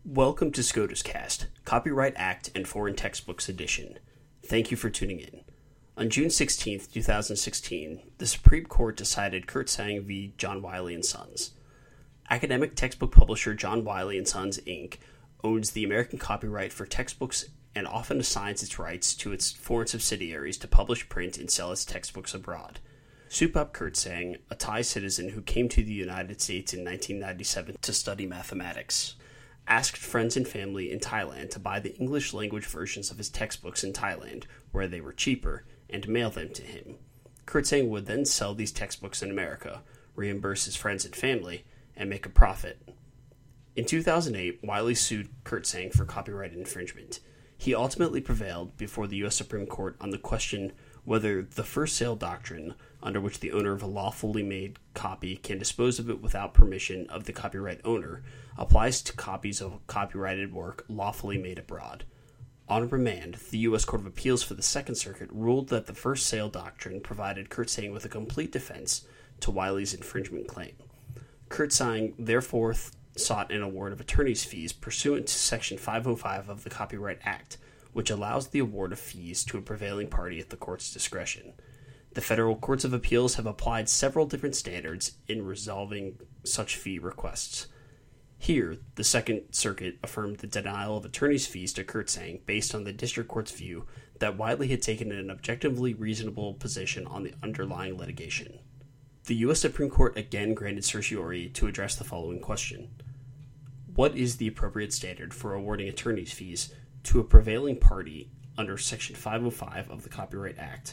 Welcome to SCOTUS Cast, Copyright Act and Foreign Textbooks Edition. Thank you for tuning in. On June 16, 2016, the Supreme Court decided Kirtsaeng v. John Wiley & Sons. Academic textbook publisher John Wiley & Sons, Inc. owns the American copyright for textbooks and often assigns its rights to its foreign subsidiaries to publish, print, and sell its textbooks abroad. Supap Kirtsaeng, a Thai citizen who came to the United States in 1997 to study mathematics, asked friends and family in Thailand to buy the English-language versions of his textbooks in Thailand, where they were cheaper, and mail them to him. Kirtsaeng would then sell these textbooks in America, reimburse his friends and family, and make a profit. In 2008, Wiley sued Kirtsaeng for copyright infringement. He ultimately prevailed before the U.S. Supreme Court on the question whether the first sale doctrine, under which the owner of a lawfully made copy can dispose of it without permission of the copyright owner, applies to copies of copyrighted work lawfully made abroad. On remand, the U.S. Court of Appeals for the Second Circuit ruled that the first sale doctrine provided Kirtsaeng with a complete defense to Wiley's infringement claim. Kirtsaeng therefore sought an award of attorney's fees pursuant to Section 505 of the Copyright Act, which allows the award of fees to a prevailing party at the court's discretion. The federal courts of appeals have applied several different standards in resolving such fee requests. Here, the Second Circuit affirmed the denial of attorney's fees to Kirtsaeng based on the district court's view that Wiley had taken an objectively reasonable position on the underlying litigation. The U.S. Supreme Court again granted certiorari to address the following question. What is the appropriate standard for awarding attorney's fees to a prevailing party under Section 505 of the Copyright Act?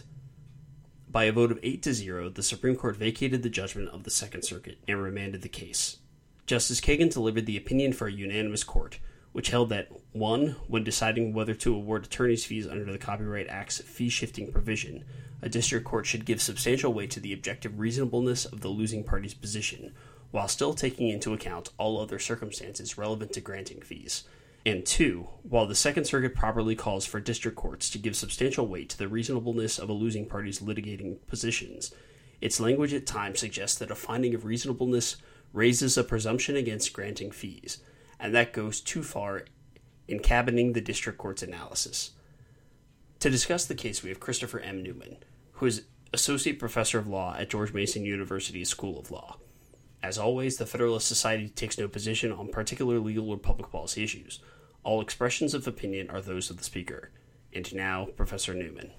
By a vote of 8-0, the Supreme Court vacated the judgment of the Second Circuit and remanded the case. Justice Kagan delivered the opinion for a unanimous court, which held that 1. When deciding whether to award attorney's fees under the Copyright Act's fee-shifting provision, a district court should give substantial weight to the objective reasonableness of the losing party's position, while still taking into account all other circumstances relevant to granting fees. And 2, while the Second Circuit properly calls for district courts to give substantial weight to the reasonableness of a losing party's litigating positions, its language at times suggests that a finding of reasonableness raises a presumption against granting fees, and that goes too far in cabining the district court's analysis. To discuss the case, we have Christopher M. Newman, who is Associate Professor of Law at George Mason University's School of Law. As always, the Federalist Society takes no position on particular legal or public policy issues. All expressions of opinion are those of the speaker. And now, Professor Newman.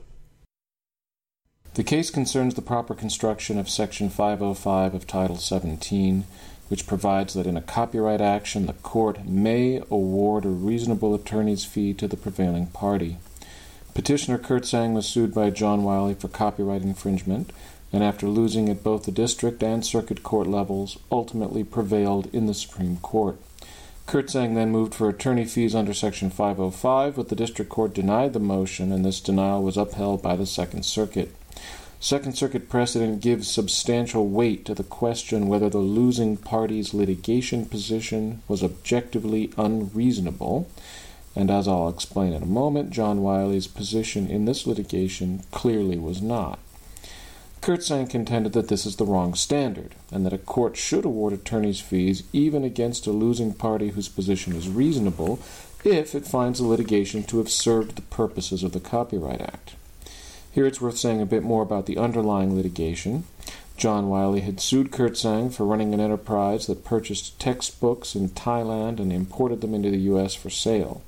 The case concerns the proper construction of Section 505 of Title 17, which provides that in a copyright action the court may award a reasonable attorney's fee to the prevailing party. Petitioner Kirtsaeng was sued by John Wiley for copyright infringement, and after losing at both the district and circuit court levels, ultimately prevailed in the Supreme Court. Kirtsaeng then moved for attorney fees under Section 505, but the district court denied the motion, and this denial was upheld by the Second Circuit. Second Circuit precedent gives substantial weight to the question whether the losing party's litigation position was objectively unreasonable, and as I'll explain in a moment, John Wiley's position in this litigation clearly was not. Kirtsaeng contended that this is the wrong standard, and that a court should award attorney's fees even against a losing party whose position is reasonable if it finds the litigation to have served the purposes of the Copyright Act. Here it's worth saying a bit more about the underlying litigation. John Wiley had sued Kirtsaeng for running an enterprise that purchased textbooks in Thailand and imported them into the U.S. for sale.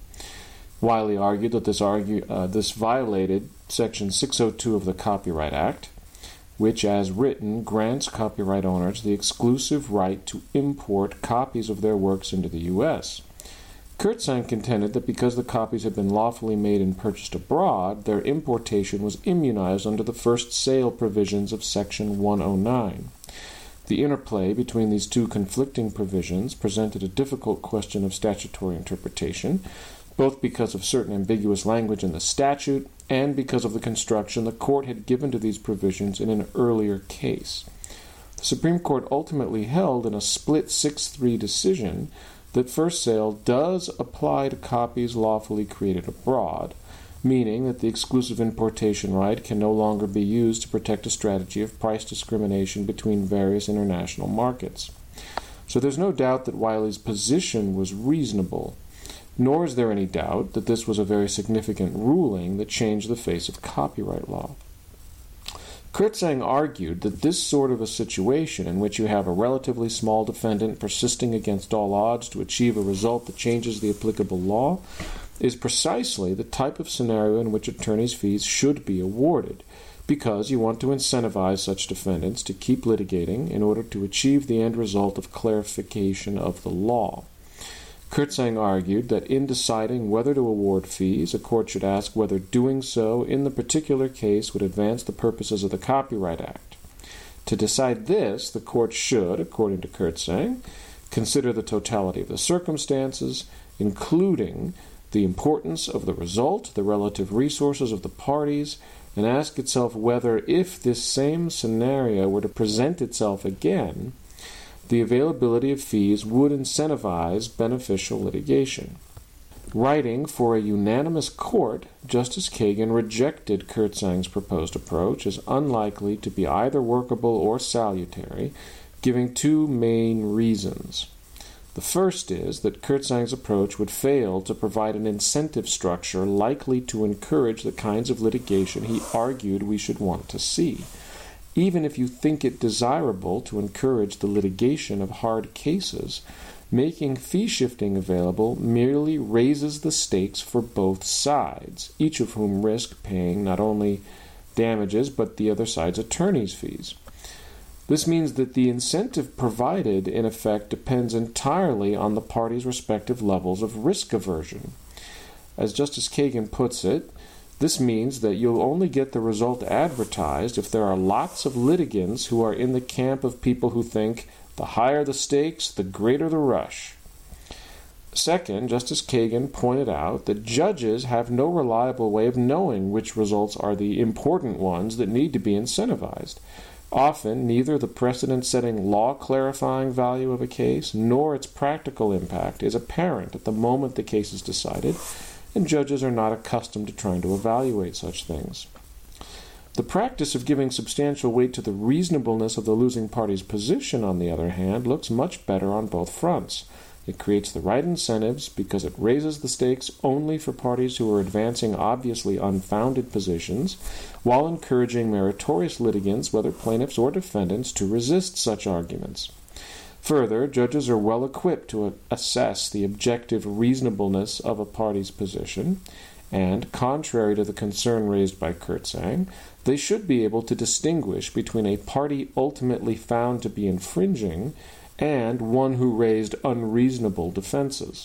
Wiley argued that this violated Section 602 of the Copyright Act, which, as written, grants copyright owners the exclusive right to import copies of their works into the U.S. Kirtsaeng contended that because the copies had been lawfully made and purchased abroad, their importation was immunized under the first sale provisions of Section 109. The interplay between these two conflicting provisions presented a difficult question of statutory interpretation, both because of certain ambiguous language in the statute and because of the construction the court had given to these provisions in an earlier case. The Supreme Court ultimately held in a split 6-3 decision that first sale does apply to copies lawfully created abroad, meaning that the exclusive importation right can no longer be used to protect a strategy of price discrimination between various international markets. So there's no doubt that Wiley's position was reasonable. Nor is there any doubt that this was a very significant ruling that changed the face of copyright law. Kirtsaeng argued that this sort of a situation, in which you have a relatively small defendant persisting against all odds to achieve a result that changes the applicable law, is precisely the type of scenario in which attorneys' fees should be awarded, because you want to incentivize such defendants to keep litigating in order to achieve the end result of clarification of the law. Kirtsaeng argued that in deciding whether to award fees, a court should ask whether doing so in the particular case would advance the purposes of the Copyright Act. To decide this, the court should, according to Kirtsaeng, consider the totality of the circumstances, including the importance of the result, the relative resources of the parties, and ask itself whether, if this same scenario were to present itself again, the availability of fees would incentivize beneficial litigation. Writing for a unanimous court, Justice Kagan rejected Kirtsaeng's proposed approach as unlikely to be either workable or salutary, giving two main reasons. The first is that Kirtsaeng's approach would fail to provide an incentive structure likely to encourage the kinds of litigation he argued we should want to see. Even if you think it desirable to encourage the litigation of hard cases, making fee shifting available merely raises the stakes for both sides, each of whom risk paying not only damages but the other side's attorney's fees. This means that the incentive provided, in effect, depends entirely on the parties' respective levels of risk aversion. As Justice Kagan puts it, this means that you'll only get the result advertised if there are lots of litigants who are in the camp of people who think the higher the stakes, the greater the rush. Second, Justice Kagan pointed out that judges have no reliable way of knowing which results are the important ones that need to be incentivized. Often, neither the precedent-setting law-clarifying value of a case nor its practical impact is apparent at the moment the case is decided, and judges are not accustomed to trying to evaluate such things. The practice of giving substantial weight to the reasonableness of the losing party's position, on the other hand, looks much better on both fronts. It creates the right incentives because it raises the stakes only for parties who are advancing obviously unfounded positions, while encouraging meritorious litigants, whether plaintiffs or defendants, to resist such arguments. Further, judges are well equipped to assess the objective reasonableness of a party's position, and, contrary to the concern raised by Kirtsaeng, they should be able to distinguish between a party ultimately found to be infringing and one who raised unreasonable defenses.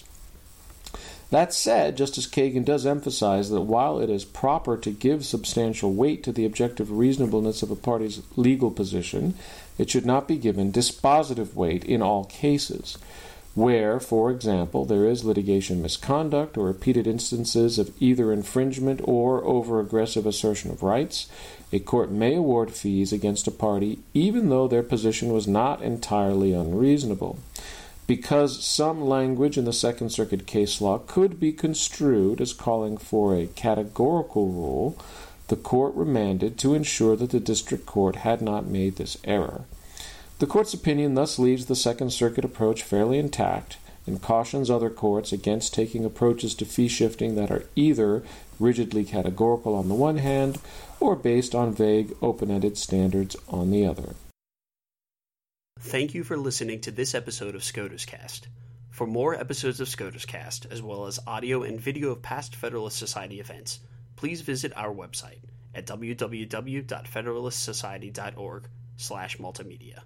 That said, Justice Kagan does emphasize that while it is proper to give substantial weight to the objective reasonableness of a party's legal position, it should not be given dispositive weight in all cases. Where, for example, there is litigation misconduct or repeated instances of either infringement or over-aggressive assertion of rights, a court may award fees against a party even though their position was not entirely unreasonable. Because some language in the Second Circuit case law could be construed as calling for a categorical rule, the court remanded to ensure that the district court had not made this error. The court's opinion thus leaves the Second Circuit approach fairly intact and cautions other courts against taking approaches to fee shifting that are either rigidly categorical on the one hand or based on vague, open-ended standards on the other. Thank you for listening to this episode of SCOTUS Cast. For more episodes of SCOTUS Cast, as well as audio and video of past Federalist Society events, please visit our website at www.federalistsociety.org/multimedia.